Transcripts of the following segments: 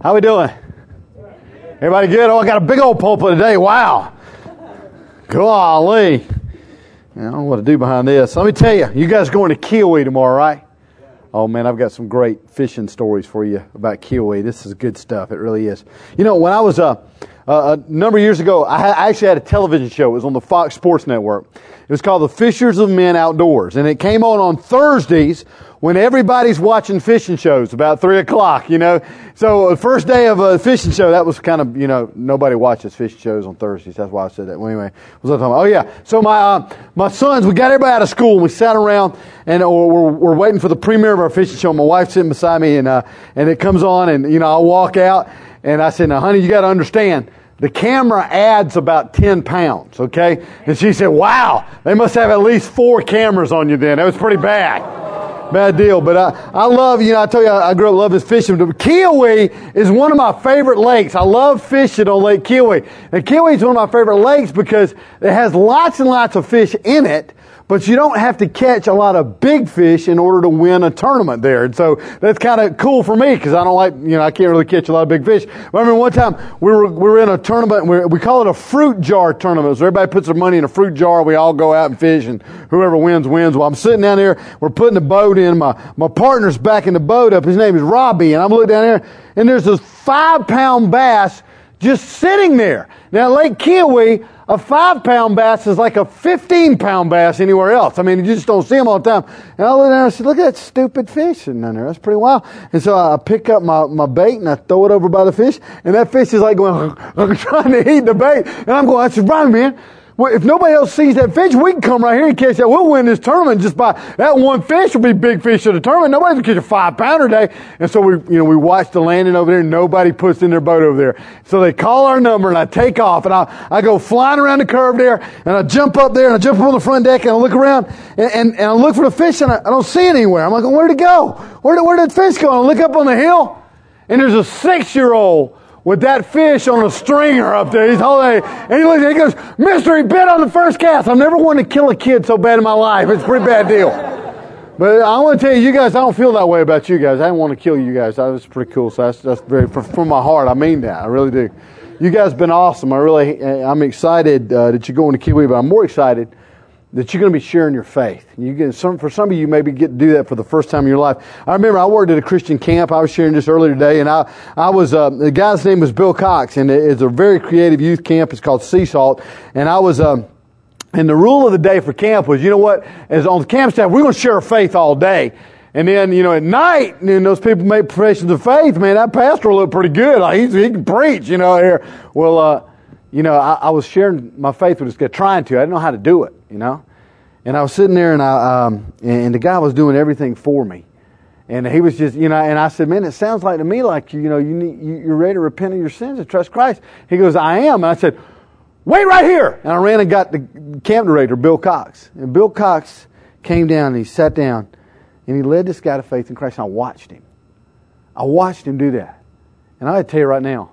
How we doing? Everybody good? Oh, I got a big old pulpit today. Wow. Golly. I don't know what to do behind this. Let me tell you, you guys going to Kiowee tomorrow, right? Oh, man, I've got some great fishing stories for you about Kiowee. This is good stuff. It really is. You know, when I was a number of years ago, I actually had a television show. It was on the Fox Sports Network. It was called The Fishers of Men Outdoors. And it came on Thursdays when everybody's watching fishing shows about 3 o'clock, you know. So the first day of a fishing show, that was kind of, you know, nobody watches fishing shows on Thursdays. That's why I said that. Well, anyway, what was I talking about? Oh, yeah. So my sons, we got everybody out of school, and we sat around, and we're waiting for the premiere of our fishing show. My wife's sitting beside me, and it comes on, and, you know, I walk out, and I said, now, honey, you got to understand, the camera adds about 10 pounds, okay? And she said, wow, they must have at least 4 cameras on you then. That was pretty bad. Bad deal. But I love, you know, I told you I grew up loving fishing. But Kiowee is one of my favorite lakes. I love fishing on Lake Kiowee. And Kiowee is one of my favorite lakes because it has lots and lots of fish in it. But you don't have to catch a lot of big fish in order to win a tournament there. And so that's kind of cool for me because I don't like, you know, I can't really catch a lot of big fish. But I remember one time we were in a tournament, we call it a fruit jar tournament. So everybody puts their money in a fruit jar. We all go out and fish, and whoever wins, wins. Well, I'm sitting down there. We're putting the boat in. My partner's backing the boat up. His name is Robbie. And I'm looking down there, and there's this 5-pound bass just sitting there. Now, Lake Kiowee, a 5-pound bass is like a 15-pound bass anywhere else. I mean, you just don't see them all the time. And I look down and I said, look at that stupid fish sitting down there. That's pretty wild. And so I pick up my bait and I throw it over by the fish. And that fish is like going, trying to eat the bait. And I'm going, I said, Brian, man, well, if nobody else sees that fish, we can come right here and catch that. We'll win this tournament just by that one fish will be big fish of the tournament. Nobody's gonna catch a 5-pounder today. And so we watch the landing over there, and nobody puts in their boat over there. So they call our number, and I take off, and I go flying around the curve there, and I jump up there, and I jump up on the front deck, and I look around, and I look for the fish, and I don't see it anywhere. I'm like, where'd it go? Where did the fish go? And I look up on the hill, and there's a 6-year-old with that fish on a stringer up there. He's holding, and he looks, and he goes, Mister, he bit on the first cast. I've never wanted to kill a kid so bad in my life. It's a pretty bad deal. But I want to tell you guys, I don't feel that way about you guys. I didn't want to kill you guys. That was pretty cool. So that's very, from my heart. I mean that. I really do. You guys have been awesome. I'm excited that you're going to Kiowee, but I'm more excited that you're going to be sharing your faith. For some of you, maybe get to do that for the first time in your life. I remember I worked at a Christian camp. I was sharing this earlier today, and I was the guy's name was Bill Cox, and it's a very creative youth camp. It's called Sea Salt, and I was. And the rule of the day for camp was, you know what? As on the camp staff, we're going to share our faith all day. And then, you know, at night, and those people make professions of faith. Man, that pastor will look pretty good. Like he can preach, you know. Here, well, you know, I was sharing my faith with this guy, trying to. I didn't know how to do it, you know. And I was sitting there, and the guy was doing everything for me. And he was just, you know, and I said, man, it sounds like to me like, you know, you're ready to repent of your sins and trust Christ. He goes, I am. And I said, wait right here. And I ran and got the camp director, Bill Cox. And Bill Cox came down and he sat down and he led this guy to faith in Christ. And I watched him. I watched him do that. And I got to tell you right now,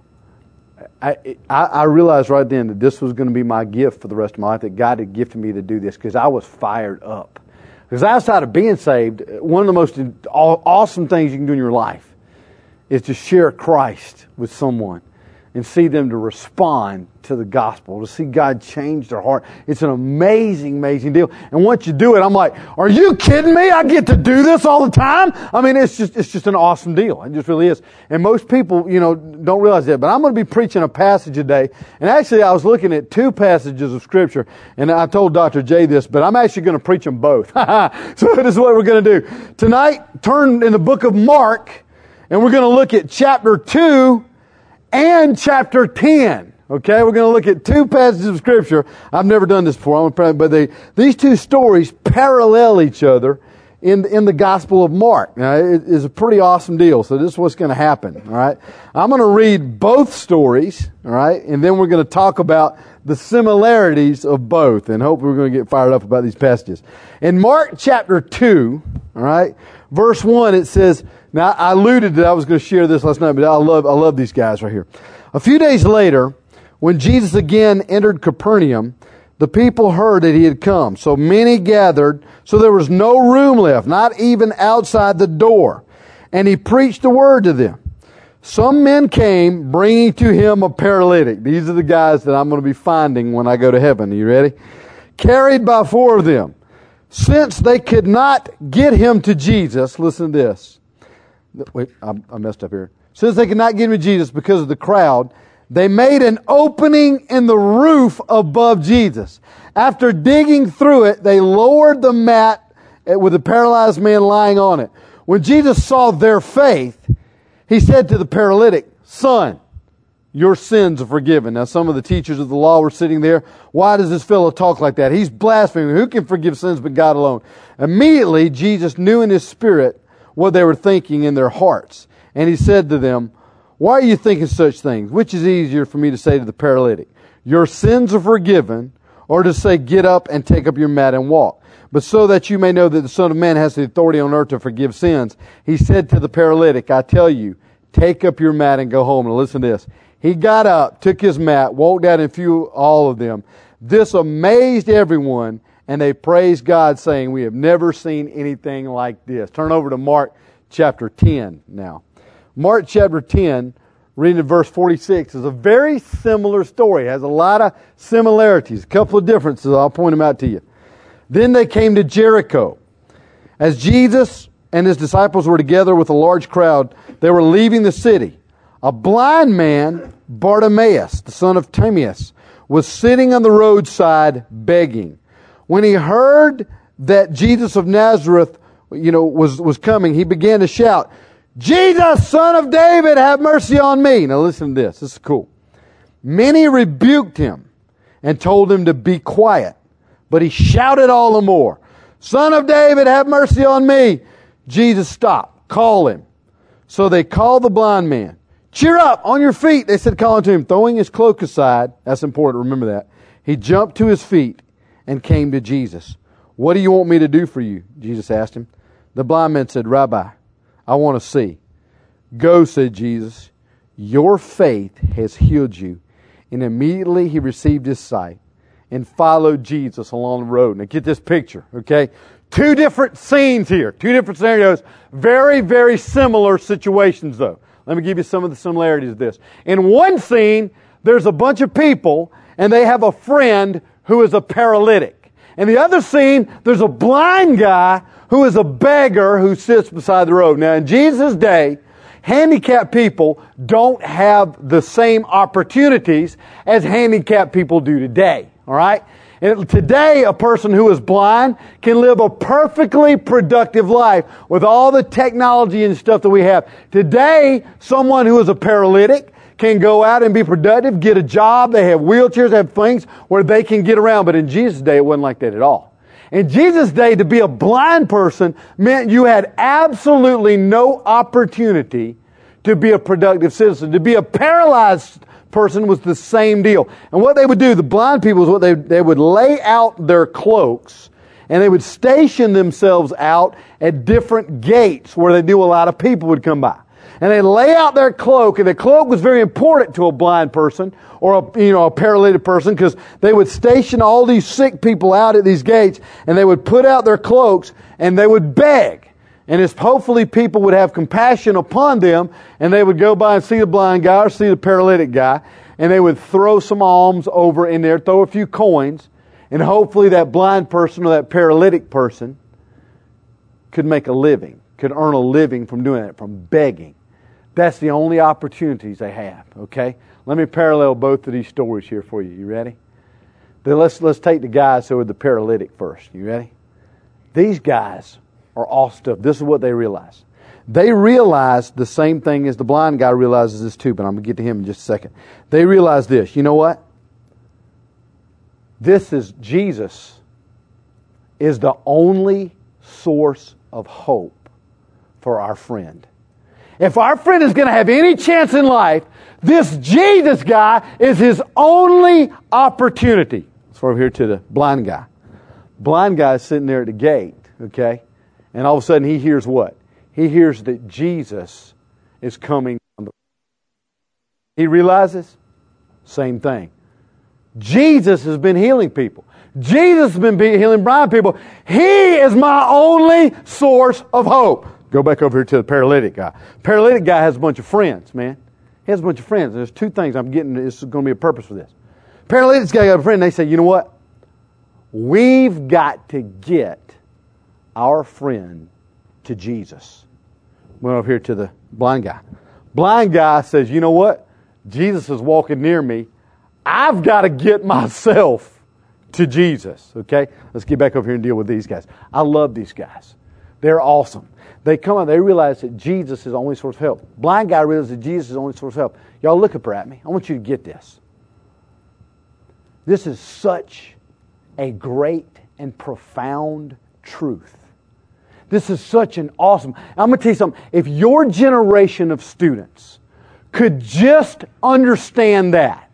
I realized right then that this was going to be my gift for the rest of my life, that God had gifted me to do this because I was fired up. Because outside of being saved, one of the most awesome things you can do in your life is to share Christ with someone and see them to respond to the gospel, to see God change their heart. It's an amazing, amazing deal. And once you do it, I'm like, are you kidding me? I get to do this all the time? I mean, it's just an awesome deal. It just really is. And most people, you know, don't realize that. But I'm going to be preaching a passage today. And actually, I was looking at 2 passages of Scripture. And I told Dr. J this, but I'm actually going to preach them both. So this is what we're going to do. Tonight, turn in the book of Mark, and we're going to look at chapter 2 and chapter 10. Okay, we're going to look at 2 passages of Scripture. I've never done this before, but these 2 stories parallel each other in the Gospel of Mark. Now, it is a pretty awesome deal. So this is what's going to happen. All right, I'm going to read both stories. All right, and then we're going to talk about the similarities of both, and hope we're going to get fired up about these passages. In Mark chapter 2, all right, verse 1, it says. Now, I alluded that I was going to share this last night, but I love these guys right here. A few days later, when Jesus again entered Capernaum, the people heard that he had come. So many gathered, so there was no room left, not even outside the door. And he preached the word to them. some men came bringing to him a paralytic. These are the guys that I'm going to be finding when I go to heaven. Are you ready? Carried by 4 of them. Since they could not get him to Jesus, listen to this. Wait, I messed up here. Since they could not get him to Jesus because of the crowd, they made an opening in the roof above Jesus. After digging through it, they lowered the mat with the paralyzed man lying on it. When Jesus saw their faith, he said to the paralytic, "Son, your sins are forgiven." Now, some of the teachers of the law were sitting there. Why does this fellow talk like that? He's blaspheming. Who can forgive sins but God alone? Immediately, Jesus knew in his spirit what they were thinking in their hearts. And he said to them, "Why are you thinking such things? Which is easier for me to say to the paralytic, 'Your sins are forgiven,' or to say, 'Get up and take up your mat and walk'? But so that you may know that the Son of Man has the authority on earth to forgive sins," he said to the paralytic, "I tell you, take up your mat and go home." And listen to this. He got up, took his mat, walked out and few all of them. This amazed everyone, and they praised God, saying, "We have never seen anything like this." Turn over to Mark chapter 10 now. Mark chapter 10, reading in verse 46, is a very similar story. It has a lot of similarities, a couple of differences. I'll point them out to you. Then they came to Jericho. As Jesus and his disciples were together with a large crowd, they were leaving the city. A blind man, Bartimaeus, the son of Timaeus, was sitting on the roadside begging. When he heard that Jesus of Nazareth, was coming, he began to shout, "Jesus, Son of David, have mercy on me." Now listen to this. This is cool. Many rebuked him and told him to be quiet, but he shouted all the more, "Son of David, have mercy on me." Jesus stopped. "Call him." So they called the blind man. "Cheer up, on your feet," they said, calling to him. Throwing his cloak aside, that's important, remember that, he jumped to his feet and came to Jesus. "What do you want me to do for you?" Jesus asked him. The blind man said, "Rabbi, I want to see." "Go," said Jesus. "Your faith has healed you." And immediately he received his sight and followed Jesus along the road. Now get this picture, okay? 2 different scenes here, 2 different scenarios. Very, very similar situations though. Let me give you some of the similarities of this. In one scene, there's a bunch of people and they have a friend who is a paralytic. In the other scene, there's a blind guy who is a beggar who sits beside the road. Now in Jesus' day, handicapped people don't have the same opportunities as handicapped people do today. All right? And today, a person who is blind can live a perfectly productive life with all the technology and stuff that we have. Today, someone who is a paralytic can go out and be productive, get a job. They have wheelchairs, they have things where they can get around. But in Jesus' day, it wasn't like that at all. In Jesus' day, to be a blind person meant you had absolutely no opportunity to be a productive citizen. To be a paralyzed person was the same deal. And what they would do, the blind people, is what they would lay out their cloaks and they would station themselves out at different gates where they knew a lot of people would come by. And they lay out their cloak, and the cloak was very important to a blind person or a paralytic person, because they would station all these sick people out at these gates, and they would put out their cloaks and they would beg. And it's hopefully people would have compassion upon them, and they would go by and see the blind guy or see the paralytic guy, and they would throw some alms over in there, throw a few coins, and hopefully that blind person or that paralytic person could make a living, could earn a living from doing that, from begging. That's the only opportunities they have, okay? Let me parallel both of these stories here for you. You ready? Then let's take the guys who are the paralytic first. You ready? These guys are all stuff. This is what they realize. They realize the same thing as the blind guy realizes this too, but I'm going to get to him in just a second. They realize this. You know what? Jesus is the only source of hope for our friend. If our friend is going to have any chance in life, this Jesus guy is his only opportunity. So over here to the blind guy. Blind guy is sitting there at the gate, okay? And all of a sudden he hears what? He hears that Jesus is coming. He realizes, same thing. Jesus has been healing people. Jesus has been healing blind people. He is my only source of hope. Go back over here to the paralytic guy. Paralytic guy has a bunch of friends, man. He has a bunch of friends. There's two things I'm getting. This is going to be a purpose for this. Apparently, this guy got a friend. And they say, you know what? We've got to get our friend to Jesus. Went over here to the blind guy. Blind guy says, you know what? Jesus is walking near me. I've got to get myself to Jesus. Okay? Let's get back over here and deal with these guys. I love these guys. They're awesome. They come out, they realize that Jesus is the only source of help. Blind guy realizes that Jesus is the only source of help. Y'all look up at me. I want you to get this. This is such a great and profound truth. This is such an awesome... I'm going to tell you something. If your generation of students could just understand that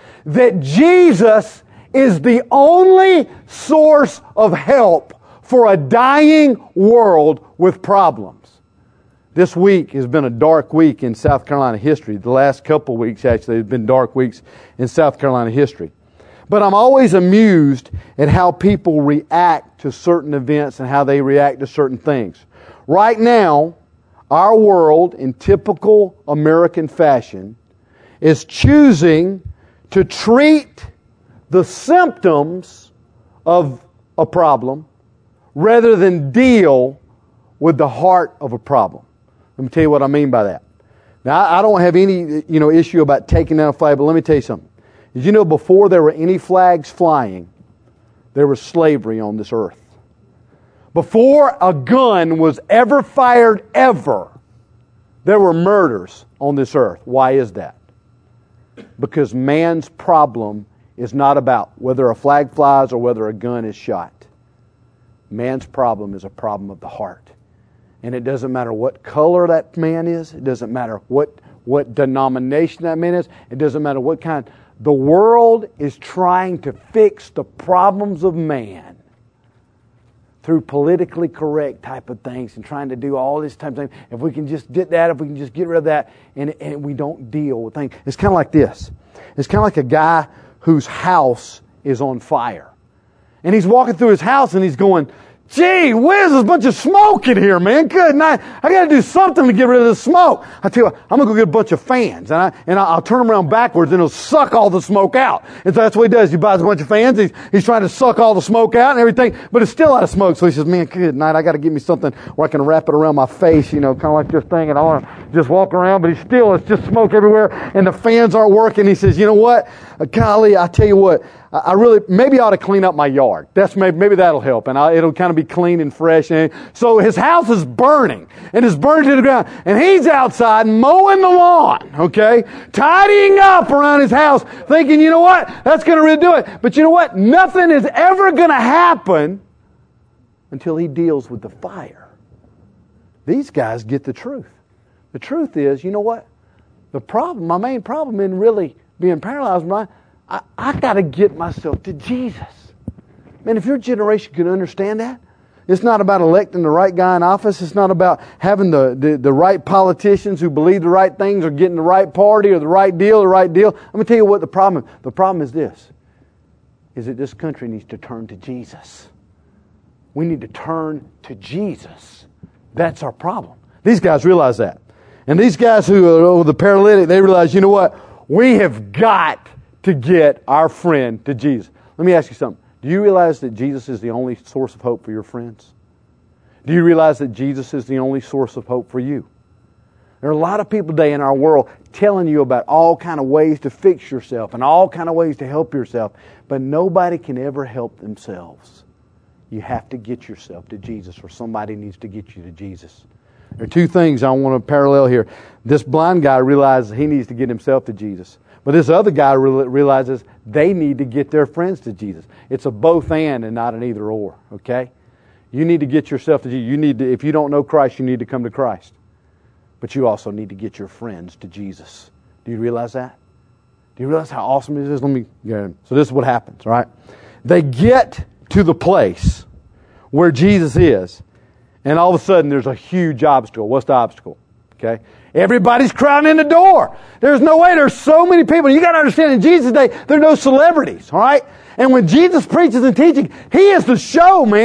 Jesus is the only source of help for a dying world with problems. This week has been a dark week in South Carolina history. The last couple weeks, actually, have been dark weeks in South Carolina history. But I'm always amused at how people react to certain events and how they react to certain things. Right now, our world, in typical American fashion, is choosing to treat the symptoms of a problem rather than deal with the heart of a problem. Let me tell you what I mean by that. Now, I don't have any issue about taking down a flag, but let me tell you something. Did you know before there were any flags flying, there was slavery on this earth? Before a gun was ever fired ever, there were murders on this earth. Why is that? Because man's problem is not about whether a flag flies or whether a gun is shot. Man's problem is a problem of the heart. And it doesn't matter what color that man is. It doesn't matter what denomination that man is. It doesn't matter what kind. The world is trying to fix the problems of man through politically correct type of things and trying to do all this type of thing. If we can just get that, if we can just get rid of that, and we don't deal with things. It's kind of like this. It's kind of like a guy whose house is on fire. And he's walking through his house and he's going, gee whiz, there's a bunch of smoke in here, man. Good night. I got to do something to get rid of the smoke. I tell you what, I'm going to go get a bunch of fans, and I'll turn them around backwards, and it'll suck all the smoke out. And so that's what he does. He buys a bunch of fans. He's trying to suck all the smoke out and everything, but it's still out of smoke. So he says, man, good night. I got to get me something where I can wrap it around my face, kind of like this thing, and I want to just walk around, but it's just smoke everywhere, and the fans aren't working. He says, you know what? Golly, I tell you what, maybe I ought to clean up my yard. Maybe that'll help, and it'll kind of be clean and fresh. And so his house is burning, and it's burning to the ground, and he's outside mowing the lawn, okay, tidying up around his house, thinking, you know what, that's going to really do it. But you know what? Nothing is ever going to happen until he deals with the fire. These guys get the truth. The truth is, you know what? My main problem in really being paralyzed, I got to get myself to Jesus. Man, if your generation could understand that, it's not about electing the right guy in office. It's not about having the right politicians who believe the right things or getting the right party or the right deal. Let me tell you what the problem is. The problem is this, is that this country needs to turn to Jesus. We need to turn to Jesus. That's our problem. These guys realize that. And these guys who are the paralytic, they realize, you know what? We have got to get our friend to Jesus. Let me ask you something. Do you realize that Jesus is the only source of hope for your friends? Do you realize that Jesus is the only source of hope for you? There are a lot of people today in our world telling you about all kind of ways to fix yourself and all kind of ways to help yourself, but nobody can ever help themselves. You have to get yourself to Jesus, or somebody needs to get you to Jesus. There are two things I want to parallel here. This blind guy realizes he needs to get himself to Jesus. But this other guy realizes they need to get their friends to Jesus. It's a both and not an either or, okay? You need to get yourself to Jesus. If you don't know Christ, you need to come to Christ. But you also need to get your friends to Jesus. Do you realize that? Do you realize how awesome it is? Let me get him. So this is what happens, right? They get to the place where Jesus is, and all of a sudden there's a huge obstacle. What's the obstacle? Okay? Everybody's crowding in the door. There's no way. There's so many people. You got to understand, in Jesus' day, there are no celebrities, all right? And when Jesus preaches and teaching, He is the show, man.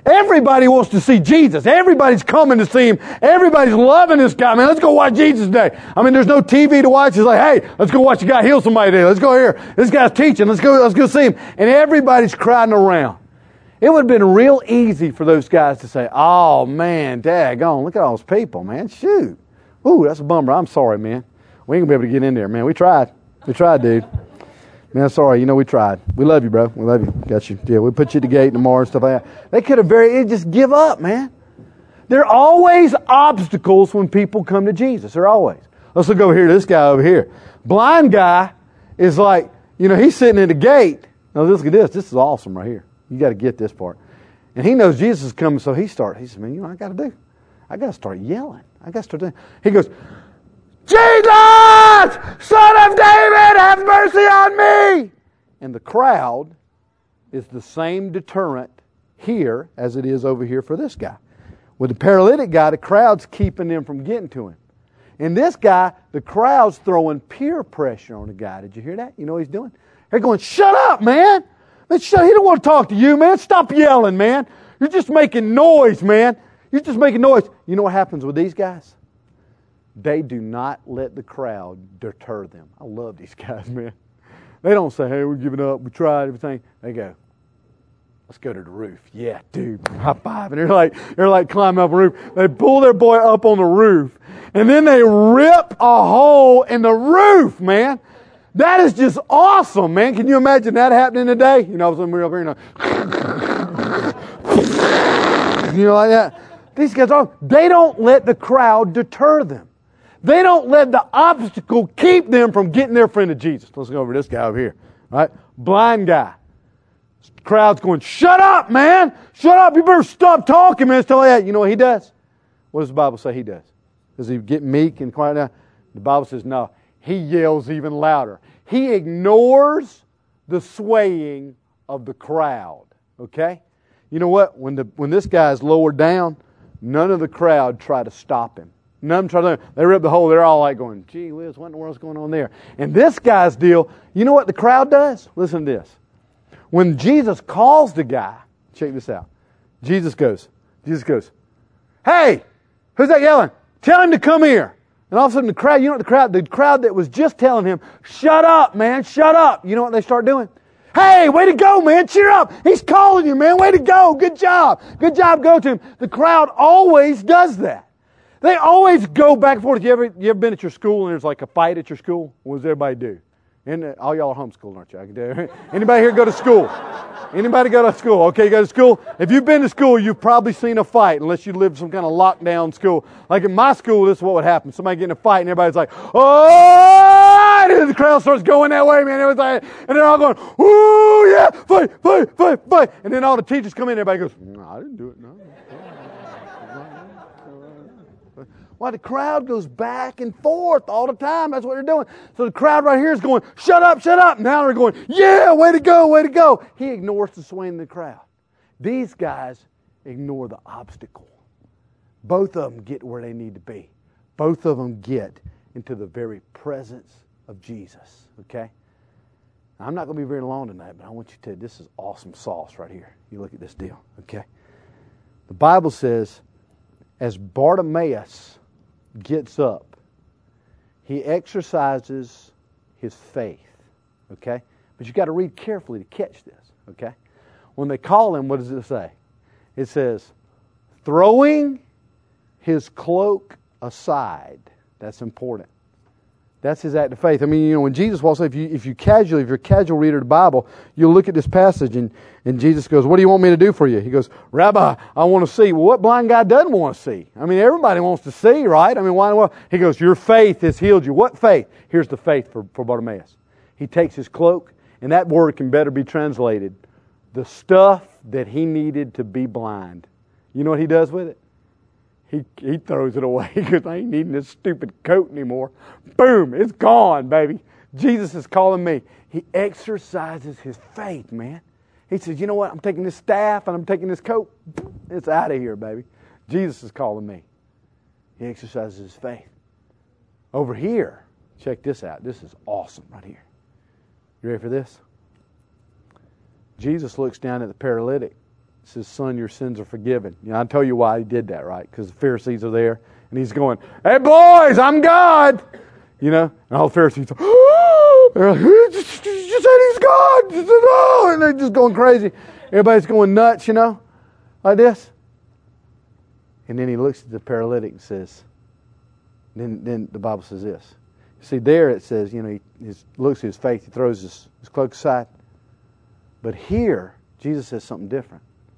Everybody wants to see Jesus. Everybody's coming to see Him. Everybody's loving this guy. Man, let's go watch Jesus today. I mean, there's no TV to watch. It's like, hey, let's go watch a guy heal somebody today. Let's go here. This guy's teaching. Let's go see him. And everybody's crowding around. It would have been real easy for those guys to say, oh, man, daggone, look at all those people, man. Shoot. Ooh, that's a bummer. I'm sorry, man. We ain't going to be able to get in there, man. We tried. We tried, dude. Man, sorry. You know, we tried. We love you, bro. We love you. Got you. Yeah, we put you at the gate tomorrow and stuff like that. They could have just give up, man. There are always obstacles when people come to Jesus. There are always. Let's look over here to this guy over here. Blind guy is like, you know, he's sitting at the gate. Now, look at this. This is awesome right here. You got to get this part. And he knows Jesus is coming, so he says, man, you know what I got to do? I got to start yelling. I got to start doing. He goes, Jesus, Son of David, have mercy on me. And the crowd is the same deterrent here as it is over here for this guy. With the paralytic guy, the crowd's keeping them from getting to him. And this guy, the crowd's throwing peer pressure on the guy. Did you hear that? You know what he's doing? They're going, shut up, man. Man, he don't want to talk to you, man. Stop yelling, man. You're just making noise, man. You're just making noise. You know what happens with these guys? They do not let the crowd deter them. I love these guys, man. They don't say, hey, we're giving up. We tried everything. They go, let's go to the roof. Yeah, dude. High five. And they're like climbing up a roof. They pull their boy up on the roof. And then they rip a hole in the roof, man. That is just awesome, man. Can you imagine that happening today? You know, we're up here, you know, like that. These guys they don't let the crowd deter them. They don't let the obstacle keep them from getting their friend to Jesus. Let's go over to this guy over here. All right? Blind guy. Crowd's going, shut up, man. Shut up. You better stop talking, man. Stuff like that. You know what he does? What does the Bible say he does? Does he get meek and quiet down? The Bible says no. He yells even louder. He ignores the swaying of the crowd. Okay? You know what? When this guy's lowered down, none of the crowd try to stop him. None try to. They rip the hole. They're all like going, gee whiz, what in the world's going on there? And this guy's deal, you know what the crowd does? Listen to this. When Jesus calls the guy, check this out. Jesus goes, hey, who's that yelling? Tell him to come here. And all of a sudden the crowd that was just telling him, shut up, man, shut up. You know what they start doing? Hey, way to go, man. Cheer up. He's calling you, man. Way to go. Good job. Good job. Go to him. The crowd always does that. They always go back and forth. You ever been at your school and there's like a fight at your school? What does everybody do? And all y'all are homeschooled, aren't you? I can do. Anybody here go to school? Anybody go to school? Okay, you go to school. If you've been to school, you've probably seen a fight, unless you live some kind of lockdown school. Like in my school, this is what would happen. Somebody get in a fight, and everybody's like, oh! And the crowd starts going that way, man. Everybody's like, and they're all going, ooh, yeah, fight. And then all the teachers come in, and everybody goes, no, I didn't do it, no. Why the crowd goes back and forth all the time. That's what they're doing. So the crowd right here is going, shut up, shut up. Now they're going, yeah, way to go, way to go. He ignores the swaying of the crowd. These guys ignore the obstacle. Both of them get where they need to be. Both of them get into the very presence of Jesus. Okay? Now, I'm not going to be very long tonight, but I want you to, this is awesome sauce right here. You look at this deal. Okay? The Bible says, as Bartimaeus gets up, he exercises his faith. Okay? But you got to read carefully to catch this. Okay? When they call him, what does it say? It says, throwing his cloak aside. That's important. That's his act of faith. I mean, you know, when Jesus walks, if you're a casual reader of the Bible, you'll look at this passage and Jesus goes, what do you want me to do for you? He goes, Rabbi, I want to see. Well, what blind guy doesn't want to see? I mean, everybody wants to see, right? I mean, why? Well, he goes, your faith has healed you. What faith? Here's the faith for Bartimaeus. He takes his cloak, and that word can better be translated, the stuff that he needed to be blind. You know what he does with it? He throws it away because I ain't needing this stupid coat anymore. Boom, it's gone, baby. Jesus is calling me. He exercises his faith, man. He says, you know what? I'm taking this staff and I'm taking this coat. It's out of here, baby. Jesus is calling me. He exercises his faith. Over here, check this out. This is awesome right here. You ready for this? Jesus looks down at the paralytic It says, son, your sins are forgiven. You know, I'll tell you why he did that, right? Because the Pharisees are there, and he's going, hey, boys, I'm God. You know, and all the Pharisees are, they're like, you said he's God. You said, no. And they're just going crazy. Everybody's going nuts, you know, like this. And then he looks at the paralytic and says, then the Bible says this. See, there it says, you know, he looks at his faith, he throws his cloak aside. But here, Jesus says something different.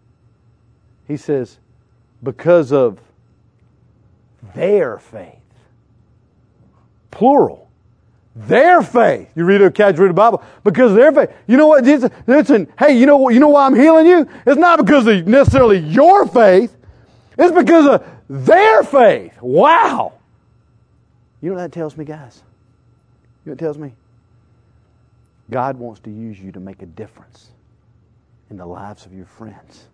He says, because of their faith. Plural. Their faith. You read the Bible. Because of their faith. You know what, Jesus? Listen, hey, you know why I'm healing you? It's not because of necessarily your faith. It's because of their faith. Wow. You know what that tells me, guys? You know what it tells me? God wants to use you to make a difference in the lives of your friends.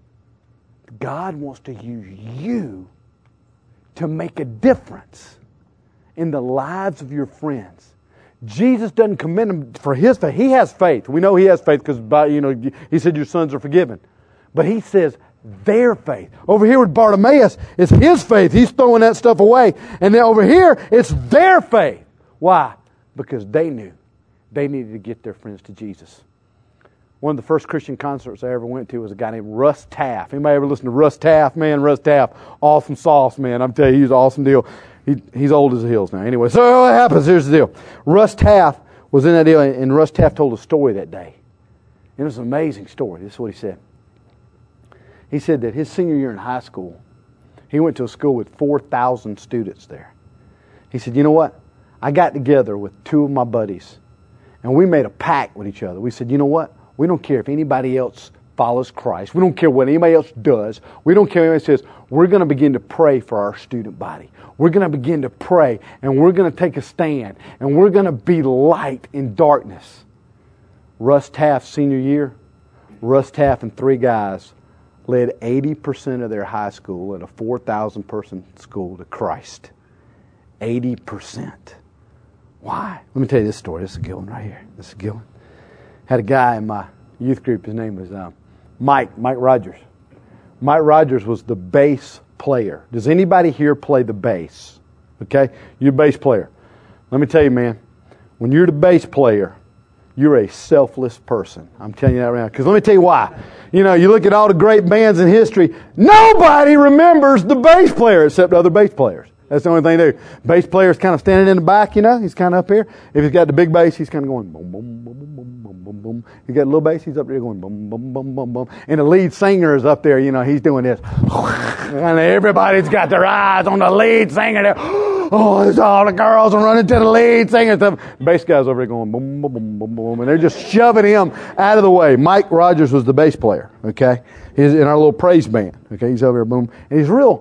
God wants to use you to make a difference in the lives of your friends. Jesus doesn't commend them for his faith. He has faith. We know he has faith because he said your sins are forgiven. But he says their faith. Over here with Bartimaeus, it's his faith. He's throwing that stuff away. And then over here, it's their faith. Why? Because they knew they needed to get their friends to Jesus. One of the first Christian concerts I ever went to was a guy named Russ Taff. Anybody ever listen to Russ Taff? Man, Russ Taff, awesome sauce, man. I'm telling you, he's an awesome deal. He's old as the hills now. Anyway, so what happens? Here's the deal. Russ Taff was in that deal, and Russ Taff told a story that day. It was an amazing story. This is what he said. He said that his senior year in high school, he went to a school with 4,000 students there. He said, you know what? I got together with two of my buddies, and we made a pact with each other. We said, you know what? We don't care if anybody else follows Christ. We don't care what anybody else does. We don't care what anybody says. We're going to begin to pray for our student body. We're going to begin to pray, and we're going to take a stand, and we're going to be light in darkness. Russ Taff's senior year, Russ Taff and three guys led 80% of their high school at a 4,000 person school to Christ. 80%. Why? Let me tell you this story. This is a good one right here. This is a good one. Had a guy in my youth group. His name was Mike Rogers. Mike Rogers was the bass player. Does anybody here play the bass? Okay? You're a bass player. Let me tell you, man, when you're the bass player, you're a selfless person. I'm telling you that right now. Because let me tell you why. You know, you look at all the great bands in history, nobody remembers the bass player except other bass players. That's the only thing they do. Bass player's kind of standing in the back, you know. He's kind of up here. If he's got the big bass, he's kind of going boom, boom, boom, boom, boom, boom, boom, boom. He's got a little bass, he's up there going boom, boom, boom, boom, boom. And the lead singer is up there, you know, he's doing this. And everybody's got their eyes on the lead singer there. Oh, there's all the girls are running to the lead singer. The bass guy's over there going boom, boom, boom, boom, boom. And they're just shoving him out of the way. Mike Rogers was the bass player, okay? He's in our little praise band, okay? He's over there, boom. And he's real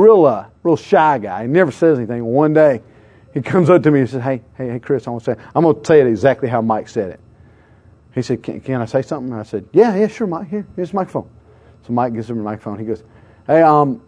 shy guy. He never says anything. One day, he comes up to me and says, hey, Chris, I'm going to say it exactly how Mike said it. He said, can I say something? And I said, yeah, sure, Mike. Here's the microphone. So Mike gives him the microphone. He goes, hey,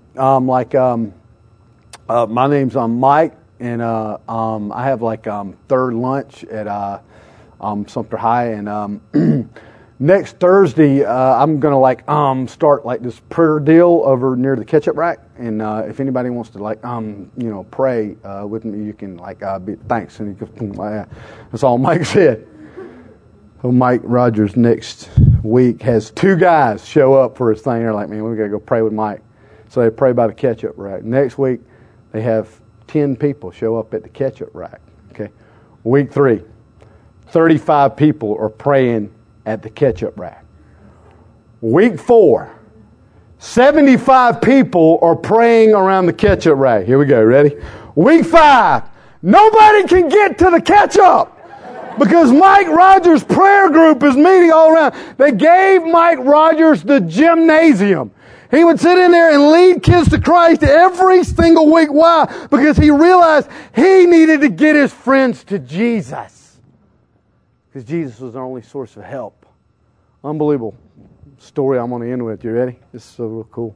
my name's Mike, and I have third lunch at Sumter High, and next Thursday I'm gonna start this prayer deal over near the ketchup rack, and if anybody wants to pray with me, you can be thanks, and he goes boom, like that. That's all Mike said. So Mike Rogers next week has two guys show up for his thing. They're like, man, we gotta go pray with Mike. So they pray by the ketchup rack. Next week they have 10 people show up at the ketchup rack. Okay, week 3, 35 people are praying at the ketchup rack. Week 4, 75 people are praying around the ketchup rack. Here we go. Ready? Week 5, nobody can get to the ketchup because Mike Rogers' prayer group is meeting all around. They gave Mike Rogers the gymnasium. He would sit in there and lead kids to Christ every single week. Why? Because he realized he needed to get his friends to Jesus. Because Jesus was their only source of help. Unbelievable story I'm going to end with. You ready? This is so real cool.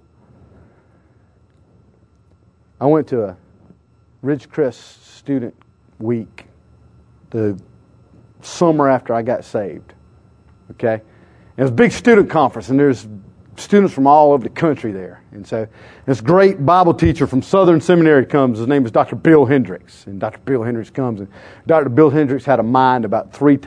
I went to a Ridgecrest student week the summer after I got saved. Okay? And it was a big student conference, and there's students from all over the country there. And so this great Bible teacher from Southern Seminary comes. His name is Dr. Bill Hendricks. And Dr. Bill Hendricks comes. And Dr. Bill Hendricks had a mind about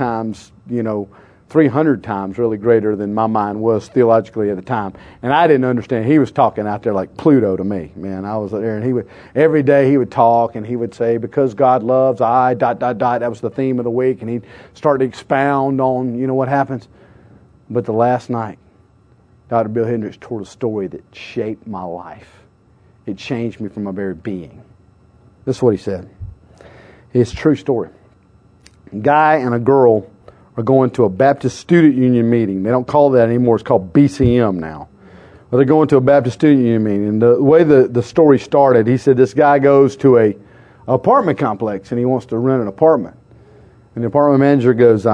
300 times really greater than my mind was theologically at the time. And I didn't understand. He was talking out there like Pluto to me. Man, I was there, and every day he would talk, and he would say, because God loves, that was the theme of the week. And he'd start to expound on, what happens. But the last night, Dr. Bill Hendricks told a story that shaped my life. It changed me from my very being. This is what he said. It's a true story. A guy and a girl are going to a Baptist Student Union meeting. They don't call it that anymore. It's called BCM now. But they're going to a Baptist Student Union meeting. And the way the story started, he said this guy goes to a apartment complex and he wants to rent an apartment. And the apartment manager goes,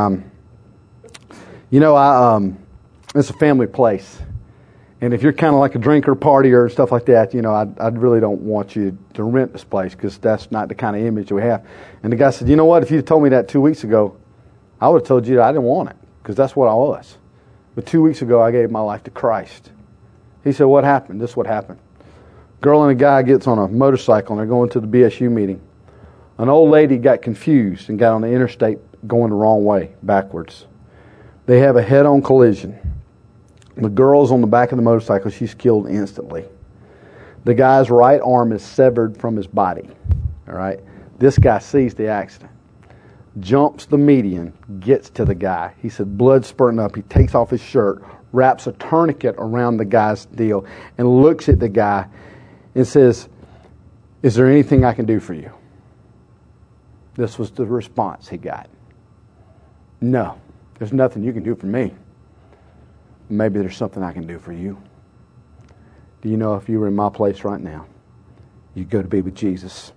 it's a family place. And if you're kind of like a drinker, partier, and stuff like that, I really don't want you to rent this place because that's not the kind of image we have. And the guy said, you know what? If you'd told me that 2 weeks ago, I would have told you that I didn't want it because that's what I was. But 2 weeks ago, I gave my life to Christ. He said, what happened? This is what happened. Girl and a guy gets on a motorcycle and they're going to the BSU meeting. An old lady got confused and got on the interstate going the wrong way, backwards. They have a head-on collision. The girl's on the back of the motorcycle. She's killed instantly. The guy's right arm is severed from his body. All right. This guy sees the accident, jumps the median, gets to the guy. He said, blood spurting up. He takes off his shirt, wraps a tourniquet around the guy's deal, and looks at the guy and says, is there anything I can do for you? This was the response he got. No, there's nothing you can do for me. Maybe there's something I can do for you. Do you know if you were in my place right now, you'd go to be with Jesus.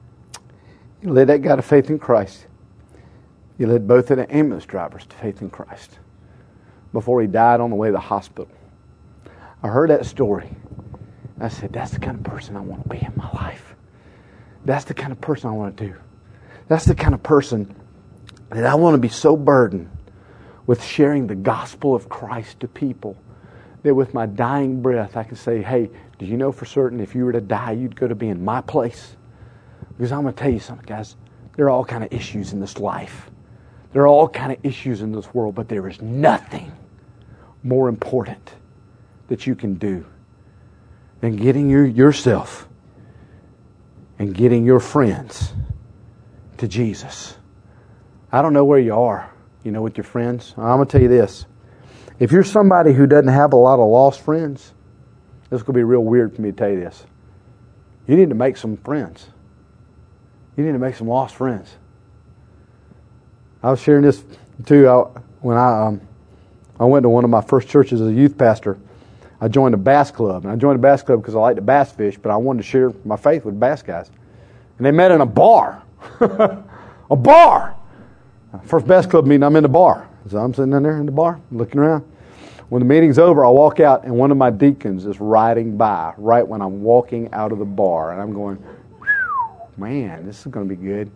You led that guy to faith in Christ. You led both of the ambulance drivers to faith in Christ before he died on the way to the hospital. I heard that story. I said, that's the kind of person I want to be in my life. That's the kind of person I want to do. That's the kind of person that I want to be so burdened with sharing the gospel of Christ to people that with my dying breath I can say, hey, do you know for certain if you were to die, you'd go to be in my place? Because I'm going to tell you something, guys. There are all kind of issues in this life. There are all kind of issues in this world, but there is nothing more important that you can do than getting yourself and getting your friends to Jesus. I don't know where you are, with your friends. I'm going to tell you this. If you're somebody who doesn't have a lot of lost friends, this is going to be real weird for me to tell you this. You need to make some friends. You need to make some lost friends. I was sharing this too when I went to one of my first churches as a youth pastor. I joined a bass club, and I joined a bass club because I like to bass fish, but I wanted to share my faith with bass guys. And they met in a bar. A bar! First bass club meeting, I'm in the bar. So I'm sitting in there in the bar, looking around. When the meeting's over, I walk out, and one of my deacons is riding by right when I'm walking out of the bar. And I'm going, man, this is going to be good.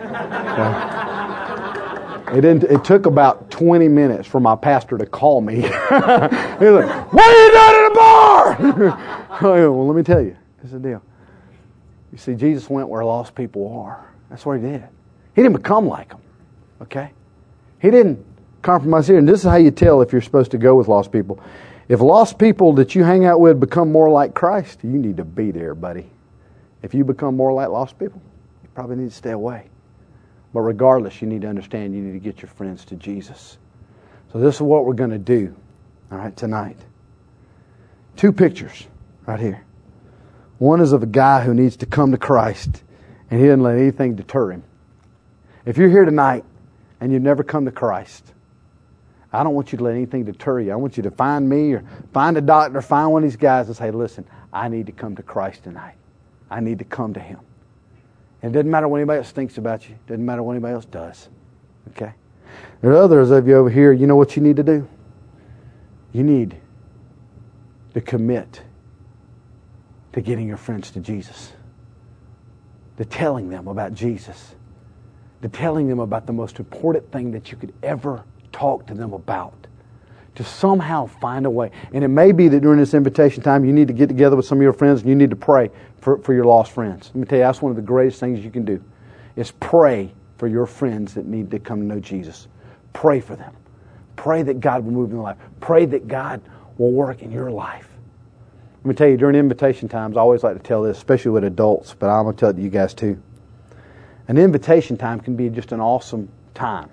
It took about 20 minutes for my pastor to call me. He was like, what are you doing in the bar? Well, let me tell you. This is the deal. You see, Jesus went where lost people are. That's what he did. He didn't become like them. Okay? He didn't compromise here. And this is how you tell if you're supposed to go with lost people. If lost people that you hang out with become more like Christ, you need to be there, buddy. If you become more like lost people, you probably need to stay away. But regardless, you need to understand you need to get your friends to Jesus. So this is what we're going to do, all right, tonight. 2 pictures right here. One is of a guy who needs to come to Christ, and he doesn't let anything deter him. If you're here tonight and you've never come to Christ, I don't want you to let anything deter you. I want you to find me or find a doctor, find one of these guys and say, listen, I need to come to Christ tonight. I need to come to Him. And it doesn't matter what anybody else thinks about you. It doesn't matter what anybody else does. Okay? There are others of you over here, you know what you need to do? You need to commit to getting your friends to Jesus. To telling them about Jesus. To telling them about the most important thing that you could ever talk to them about. to somehow find a way. And it may be that during this invitation time, you need to get together with some of your friends and you need to pray for your lost friends. Let me tell you, that's one of the greatest things you can do, is pray for your friends that need to come to know Jesus. Pray for them. Pray that God will move in their life. Pray that God will work in your life. Let me tell you, during invitation times, I always like to tell this, especially with adults, but I'm going to tell it to you guys too. An invitation time can be just an awesome time.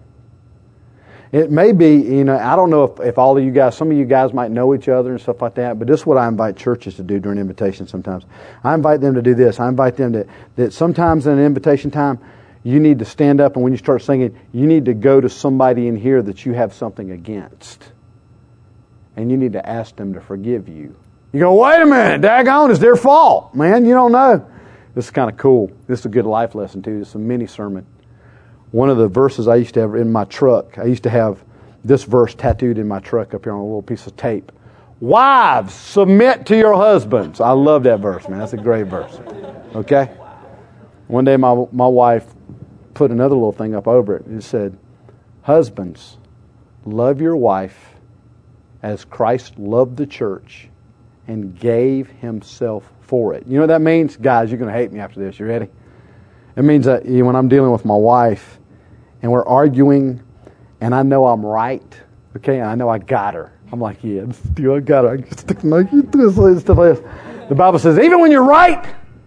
It may be, I don't know if all of you guys, some of you guys might know each other and stuff like that, but this is what I invite churches to do during invitation sometimes. I invite them to do this. I invite them that sometimes in an invitation time, you need to stand up, and when you start singing, you need to go to somebody in here that you have something against. And you need to ask them to forgive you. You go, wait a minute, daggone, it's their fault. Man, you don't know. This is kind of cool. This is a good life lesson too. It's a mini sermon. One of the verses I used to have in my truck, I used to have this verse tattooed in my truck up here on a little piece of tape. Wives, submit to your husbands. I love that verse, man. That's a great verse. Okay? One day my wife put another little thing up over it. It said, husbands, love your wife as Christ loved the church and gave himself for it. You know what that means? Guys, you're going to hate me after this. You ready? It means that when I'm dealing with my wife and we're arguing and I know I'm right, okay, and I know I got her. I'm like, yeah, I got her. I can stick my stuff like this. The Bible says, even when you're right,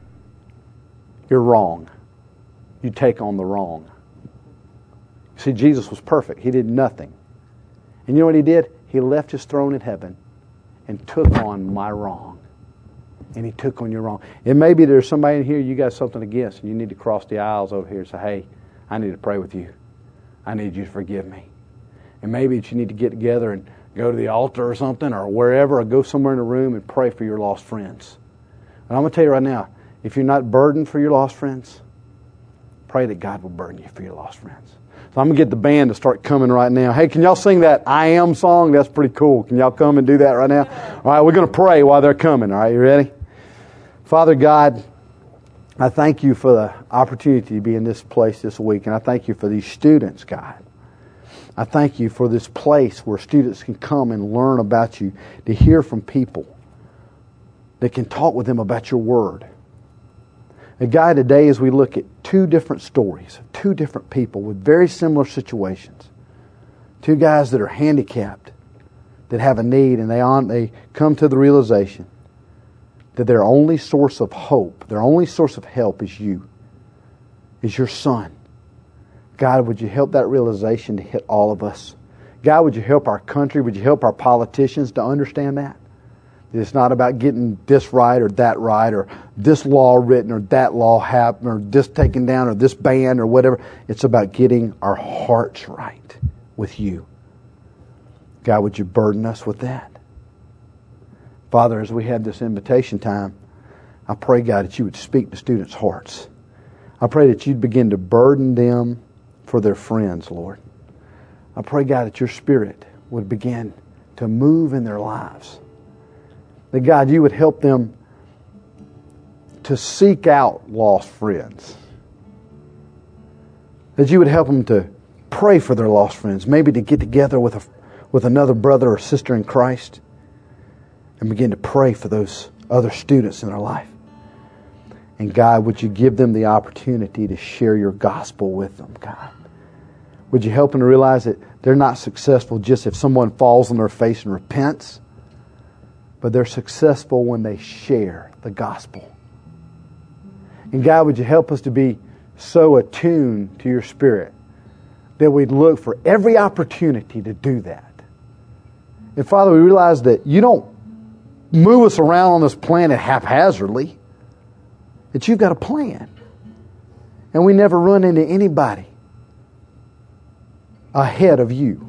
you're wrong. You take on the wrong. See, Jesus was perfect. He did nothing. And you know what he did? He left his throne in heaven and took on my wrong. And he took on your wrong. It may be there's somebody in here you got something against, and you need to cross the aisles over here and say, hey, I need to pray with you. I need you to forgive me. And maybe that you need to get together and go to the altar or something, or wherever, or go somewhere in a room and pray for your lost friends. And I'm going to tell you right now, if you're not burdened for your lost friends, pray that God will burden you for your lost friends. So I'm going to get the band to start coming right now. Hey, can y'all sing that I Am song? That's pretty cool. Can y'all come and do that right now? All right, we're going to pray while they're coming. All right, you ready? Father God, I thank you for the opportunity to be in this place this week, and I thank you for these students, God. I thank you for this place where students can come and learn about you, to hear from people that can talk with them about your word. And God, today as we look at two different stories, two different people with very similar situations, two guys that are handicapped, that have a need, and they come to the realization that their only source of hope, their only source of help is you, is your Son. God, would you help that realization to hit all of us? God, would you help our country? Would you help our politicians to understand that? That it's not about getting this right or that right, or this law written or that law happened, or this taken down or this banned or whatever. It's about getting our hearts right with you. God, would you burden us with that? Father, as we have this invitation time, I pray, God, that you would speak to students' hearts. I pray that you'd begin to burden them for their friends, Lord. I pray, God, that your Spirit would begin to move in their lives. That, God, you would help them to seek out lost friends. That you would help them to pray for their lost friends, maybe to get together with another brother or sister in Christ and begin to pray for those other students in their life. And God, would you give them the opportunity to share your gospel with them, God? Would you help them to realize that they're not successful just if someone falls on their face and repents, but they're successful when they share the gospel. And God, would you help us to be so attuned to your Spirit that we'd look for every opportunity to do that. And Father, we realize that you don't move us around on this planet haphazardly. That you've got a plan. And we never run into anybody ahead of you.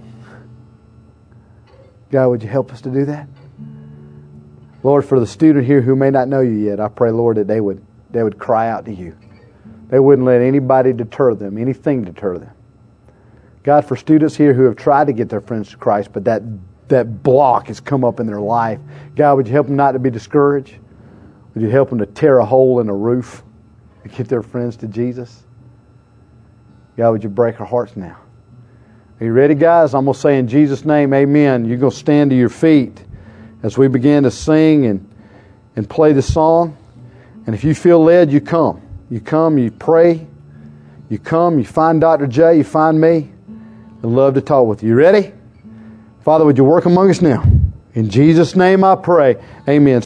God, would you help us to do that? Lord, for the student here who may not know you yet, I pray, Lord, that they would cry out to you. They wouldn't let anybody deter them, anything deter them. God, for students here who have tried to get their friends to Christ, but that block has come up in their life, God, would you help them not to be discouraged? Would you help them to tear a hole in the roof and get their friends to Jesus? God, would you break our hearts now? Are you ready, guys? I'm going to say in Jesus' name, amen. You're going to stand to your feet as we begin to sing and play the song. And if you feel led, you come. You come, you pray. You come, you find Dr. J, you find me. I'd love to talk with you. You ready? Father, would you work among us now? In Jesus' name I pray. Amen.